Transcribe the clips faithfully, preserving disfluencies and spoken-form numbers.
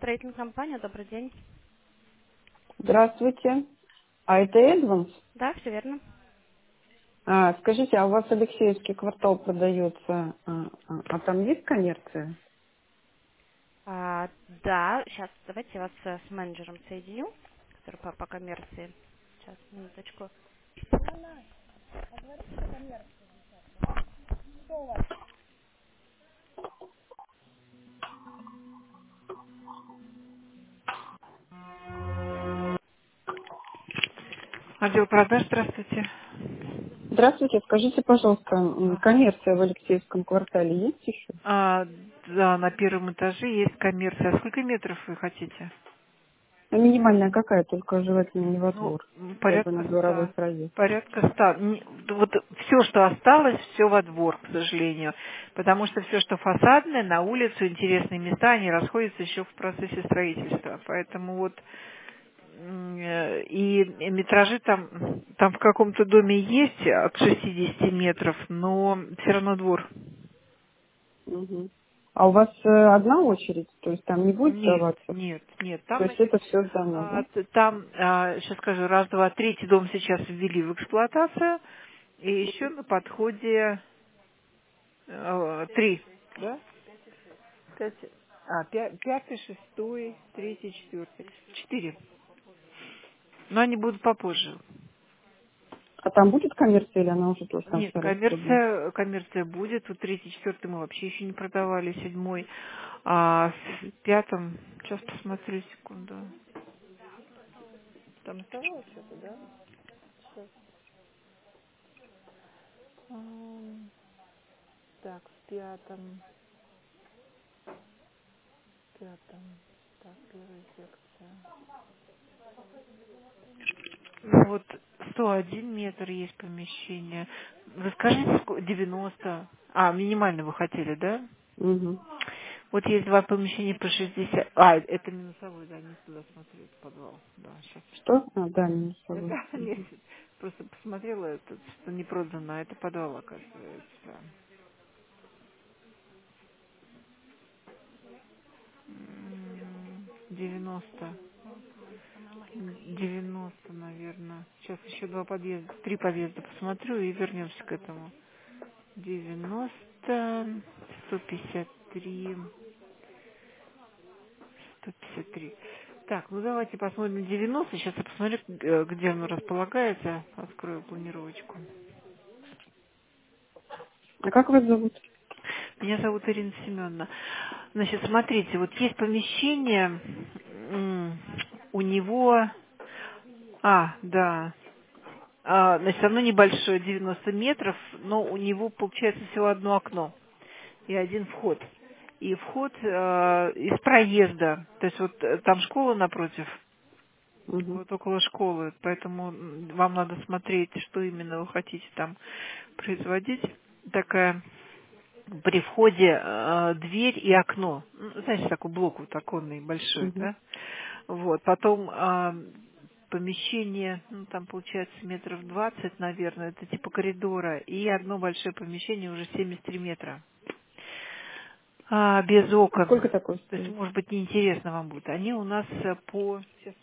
Строительная компания, добрый день. Здравствуйте. А это Эдванс? Да, все верно. А, скажите, а у вас Алексеевский квартал продается, а, а- а там есть коммерция? А, да, сейчас давайте я вас э, с менеджером соединю, который по, по коммерции. Сейчас, минуточку. Отдел продаж, здравствуйте. Здравствуйте, скажите, пожалуйста, м, Ага. коммерция в Алексеевском квартале есть еще? А, да, на первом этаже есть коммерция. А сколько метров вы хотите? А минимальная какая, только желательно не во Ну, двор, м, как бы порядка на дворовой ста. проезд. Порядка ста. Не- Вот все, что осталось, все во двор, к сожалению. Потому что все, что фасадное, на улицу, интересные места, они расходятся еще в процессе строительства. Поэтому вот м, э, и метражи там, там в каком-то доме есть от шестидесяти метров, но все равно двор. Мгм. А у вас э, одна очередь, то есть там не будет Нет, сдаваться? нет, нет. То Там, есть значит, это все сдано, а, да? т- там, сейчас скажу, раз, два, третий дом сейчас ввели в эксплуатацию, и еще на подходе э, три, да? Пять, а, пя- пятый, шестой, третий, четвертый. Четыре. Но они будут попозже. А там будет коммерция или она уже тоже там Нет, вся распродана? коммерция, коммерция будет. Вот третий, четвертый мы вообще еще не продавали, седьмой. А в пятом, сейчас посмотрю, секунду. Там оставалось что-то, да? Сейчас. Ам, Так, в пятом, пятом, так, первая секция. Ну вот сто один метр есть помещение. Вы скажите, ско- девяносто. А, минимально вы хотели, да? Угу. Вот есть два помещения по шестьдесят. А, это минусовой, да, не туда смотрю, это подвал. Да, сейчас. Что? А, да, минусовой. Это нет, просто посмотрела, это что не продано, а это подвал, оказывается. М, девяносто. девяносто, наверное. Сейчас еще два подъезда, три подъезда посмотрю и вернемся к этому. девяносто, сто пятьдесят три, сто пятьдесят три. Так, ну давайте посмотрим девяносто. Сейчас я посмотрю, г- где оно располагается. Открою планировочку. А как вас зовут? Меня зовут Ирина Семеновна. Значит, смотрите, вот есть помещение, м, у него... А, да. А, значит, оно небольшое, девяносто метров, но у него получается всего одно окно и один вход. И вход э, из проезда. То есть вот э, там школа напротив, Угу. вот около школы, поэтому м, вам надо смотреть, что именно вы хотите там производить. Такая при входе э, дверь и окно. Ну, знаете, такой блок вот оконный большой, Угу. да? Вот. Потом э, помещение, ну, там получается метров двадцать, наверное, это типа коридора, и одно большое помещение уже семьдесят три метра. А, без А окон. сколько такое То есть, стоит? может быть, неинтересно вам будет. Они у нас э, по... Сейчас,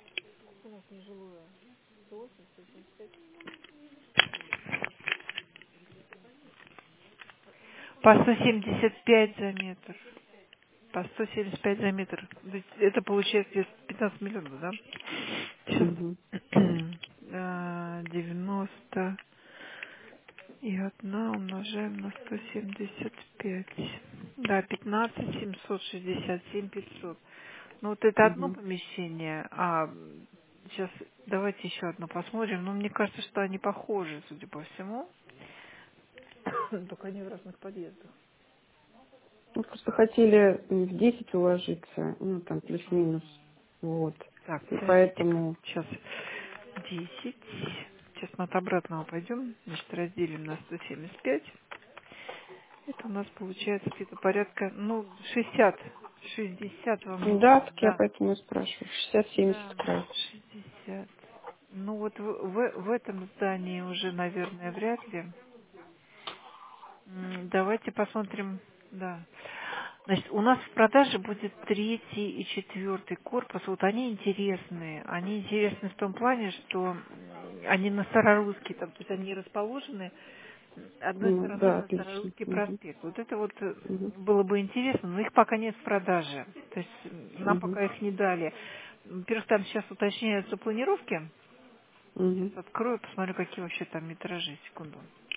по сто семьдесят пять за метр. По сто семьдесят пять за метр. То есть это получается где-то пятнадцать миллионов, да? Сейчас. Угу. А, девяносто и одна умножаем на сто семьдесят пять. Да, пятнадцать семьсот шестьдесят семь пятьсот. Ну вот это одно Угу. помещение, а сейчас давайте еще одно посмотрим. Ну, мне кажется, что они похожи, судя по всему. Только они в разных подъездах. Мы просто хотели м, в десять уложиться, ну, там, плюс-минус, вот. Так, И подождите-ка. поэтому, Сейчас десять. Сейчас мы от обратного пойдем. Значит, разделим на сто семьдесят пять. Это у нас получается где-то порядка, ну, шестьдесят. шестьдесят вам да, нужно, так я да. поэтому и спрашиваю, шестьдесят-семьдесят Да, край. шестьдесят. Ну вот в, в, в этом здании уже, наверное, вряд ли. М, Давайте посмотрим, да. Значит, у нас в продаже будет третий и четвертый корпус. Вот они интересные. Они интересны в том плане, что м, они на Старорусский, там, то есть они расположены одной Ну, стороной да, на отлично. Старорусский Угу. проспект. Вот это вот э, Угу. было бы интересно, но их пока нет в продаже. То есть м, нам Угу. пока их не дали. Во-первых, там сейчас уточняются планировки. Сейчас Угу. открою, посмотрю, какие вообще там метражи. Секунду.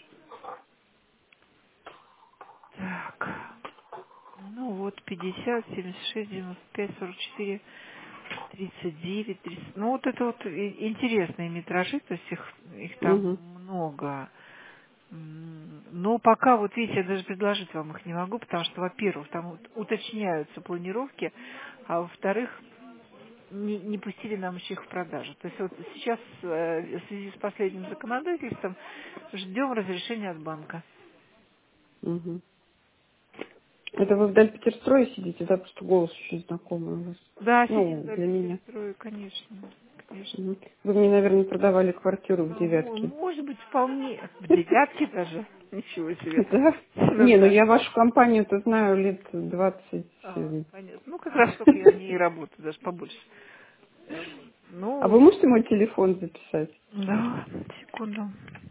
Так. Ну вот, пятьдесят, семьдесят шесть, девяносто пять, сорок четыре, тридцать девять, тридцать. Ну вот это вот и- интересные метражи, то есть их, их там Угу. много. М, Но пока, вот видите, я даже предложить вам их не могу, потому что, во-первых, там вот уточняются планировки, а во-вторых, не, не пустили нам еще их в продажу. То есть вот сейчас э, в связи с последним законодательством ждем разрешения от банка. Угу. Это вы в Дальпетерстрое сидите, да? Просто голос очень знакомый у вас. Да, сидим Ну, в для меня. Дальпетерстрое, конечно, конечно. Мгм. Вы мне, наверное, продавали квартиру в А, мо- девятке. Может быть, вполне. В девятке даже. Ничего себе. Да? Ну Не, ну да. я вашу компанию-то знаю лет двадцать. А, э, понятно. Ну, как раз только я в ней работаю, даже побольше. Вот. А вы Ну, можете мой телефон записать? да, секунду.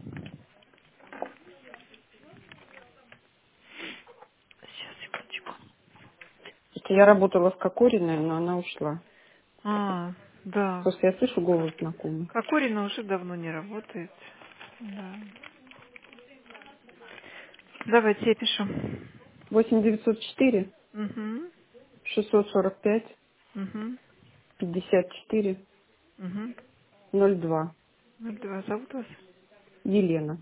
Сейчас, секундочку. Это я работала в Кокориной, но она ушла. А, да. Просто я слышу голос знакомый. Кокорина уже давно не работает. Да. Давайте я пишу. восемь девятьсот четыре Угу. шестьсот сорок пять Угу. пятьдесят четыре Угу. ноль два. Ну, два зовут вас? Елена.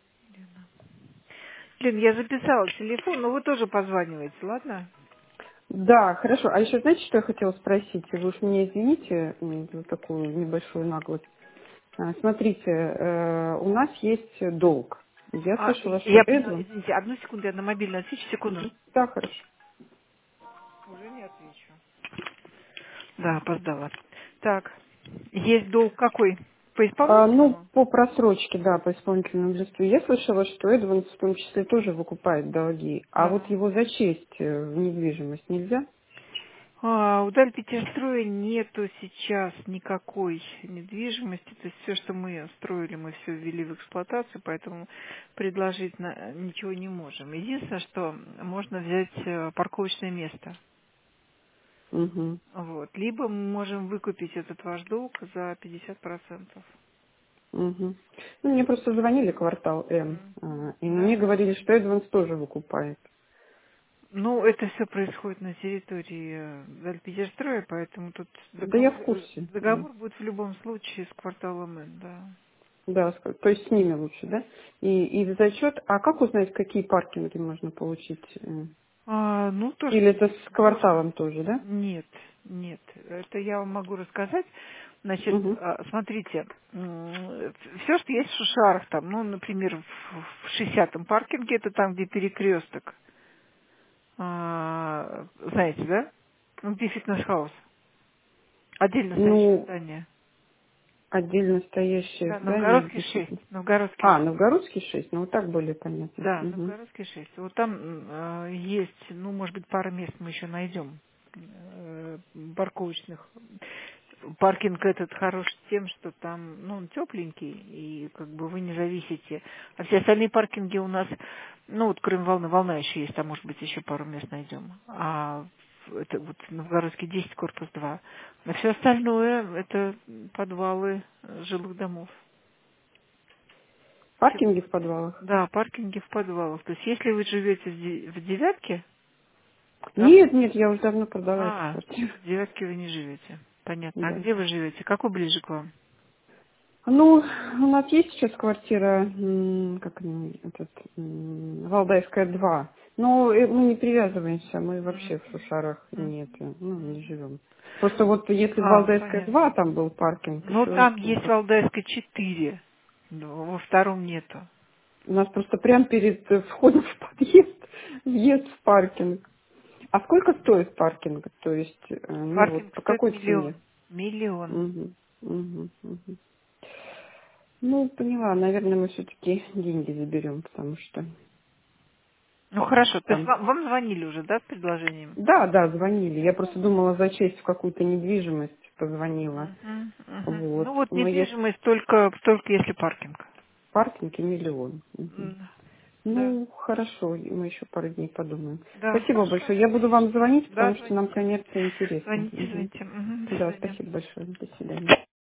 Блин, я записала телефон, но вы тоже позваниваете, ладно? Да, хорошо. А еще знаете, что я хотела спросить? Вы уж меня извините м, за такую небольшую наглость. А, Смотрите, э, у нас есть долг. Я А, слышала, что я поняла, Эдвин... извините, одну секунду, я на мобильный отвечу, секунду. Мгм. Да, хорошо. Уже не отвечу. Да, опоздала. Так, есть долг какой? По А, ну, исполнительному? по просрочке, да, по исполнительному листу. Я слышала, что Эдванс в том числе тоже выкупает долги. А вот Да. его зачесть э, в недвижимость нельзя? А, у Дальпетерстроя нету сейчас никакой недвижимости, то есть все, что мы строили, мы все ввели в эксплуатацию, поэтому предложить на- ничего не можем. Единственное, что можно взять э, парковочное место. Угу. Вот. Либо мы можем выкупить этот ваш долг за пятьдесят процентов. Угу. Ну, мне просто звонили квартал М, Мгм. а, и мне Да. говорили, что Эдванс тоже выкупает. Ну, это все происходит на территории э, Дальпетерстроя, поэтому тут Да я договор, в э, курсе, да. договор будет в любом случае с кварталом Н, да. Да, с- то есть с ними лучше, да? И, и в зачет, а как узнать, какие паркинги можно получить? э? А, ну, то, Или что это есть с возможность. кварталом тоже, да? Нет, нет. Это я вам могу рассказать. Значит, Угу. а, смотрите, все, что есть в Шушарах, там, ну, например, в в шестидесятом паркинге, это там, где перекресток, а, знаете, да? Ну, где фитнес-хаус. Отдельно стоящее Ну, здание. отдельно стоящее Да, здание, Новгородский где шесть. фитнес. Новгородский А, шесть. Новгородский шесть, ну вот так более понятно. Да, Угу. Новгородский шесть. Вот там э, есть, ну, может быть, пара мест мы еще найдем э, парковочных. Паркинг этот хорош тем, что там, ну, он тепленький, и как бы вы не зависите. А все остальные паркинги у нас, ну, вот кроме волны, волна еще есть, там, может быть, еще пару мест найдем. А в- это вот Новгородский десять, корпус два. А все остальное это подвалы э, жилых домов. Паркинги в подвалах? Да, паркинги в подвалах. То есть, если вы живете в де- в девятке, там... Нет, нет, я уже давно продала эту А, квартиру. в девятке вы не живете. Понятно. А Да. где вы живете? Какой ближе к вам? Ну, у нас есть сейчас квартира, м, как она, этот, м, Валдайская два. Но э, мы не привязываемся, мы вообще в Шушарах М. нет, э, ну, не живем. Просто вот если в А, Валдайская два понятно. там был паркинг, Ну, еще там есть Валдайская четыре. Но во втором нету. у нас просто прямо перед э, входом в подъезд въезд в паркинг. А сколько стоит паркинг? То есть, э, ну вот, Паркинг по стоит какой миллион. цене? Миллион. Мгм, мгм, мгм. Ну, поняла, наверное, мы все-таки деньги заберем, потому что Ну хорошо, то есть Там. вам, вам звонили уже, да, с предложением? Да, да, звонили. Я просто думала зачесть в какую-то недвижимость, позвонила. Мгм, мгм. Вот. Ну вот Но если недвижимость только, только если паркинг. паркинг и миллион. Мгм. М, Да, Ну, хорошо, мы еще пару дней подумаем. да, Спасибо хорошо. большое. Я буду вам звонить, Да, потому что нам звоните. коммерция интересна. Звоните, Мгм. звоните. Мгм, до Да, свидания. спасибо большое. До свидания.